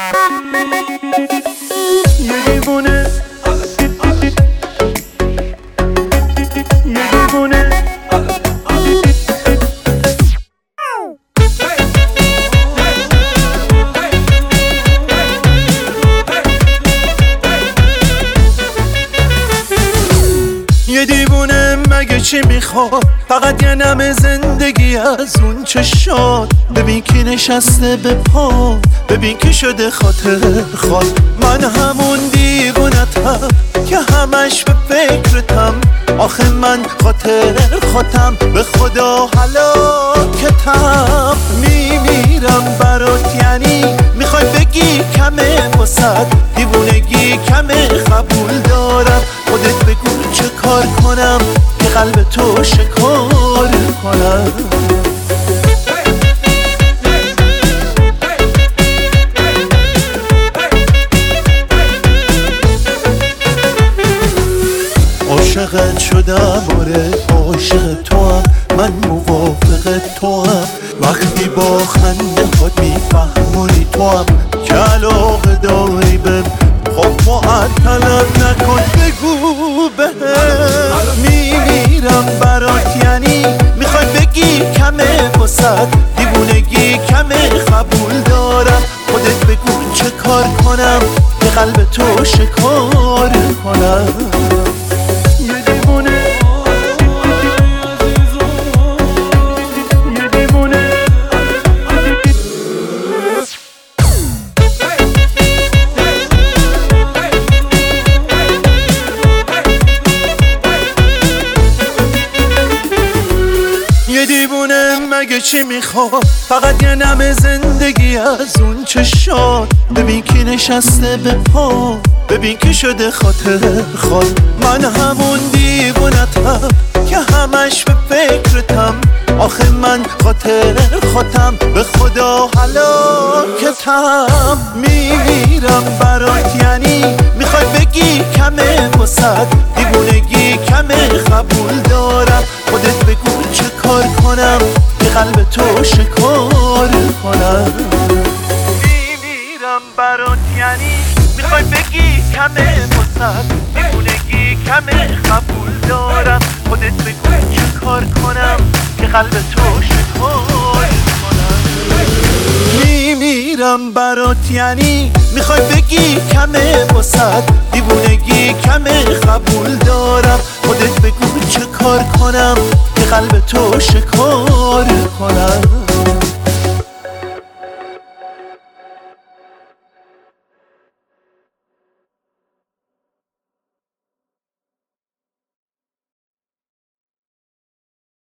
یه دیوونه یه دیوونه یه دیوونه مگه چی میخواد؟ فقط یه نم زندگی از اون چشات. ببین کی نشسته به پا، ببین کی شده خاطر خود. من همون دیوونتم که همش به فکرتم. آخه من خاطر خودم به خدا هلاکتم. میمیرم برات، یعنی میخوای بگی کمه واسد دیوونگی کمه؟ قبول دارم، خودت بگو چه کار کنم که قلب تو شکار کنم. عاشقت شدم، آره عاشق تو هم، من موافق تو هم. وقتی با خنده خود میفهمونی تو هم که علاقه داری بهم. خب معطلم نکن، بگو بهم. میمیرم برات، یعنی میخوای بگی کمه واسد دیوونگی کمه؟ قبول دارم، خودت بگو چه کار کنم که قلب تو شکار کنم. یه دیوونه مگه چی میخواد؟ فقط یه نم زندگی از اون چشات. ببین کی نشسته به پا، ببین کی شده خاطر خود. من همون دیوونتم که همش به فکرتم. آخه من خاطر خودم به خدا هلاکتم. میمیرم برات، یعنی میخوای بگی کمه واسد دیوونگی کمه؟ قبول دارم، خودت بگو چه کار کنم که قلب تو شکار کنم. میمیرم برات، یعنی میخوای بگی کمه واسد دیوونگی کمه؟ قبول دارم، خودت بگو چه کار کنم که قلب تو شکار کنم. میمیرم برات، یعنی میخوای بگی کمه واسد دیوونگی کمه؟ قبول دارم، خودت بگو چه کار کنم که قلب تو شکار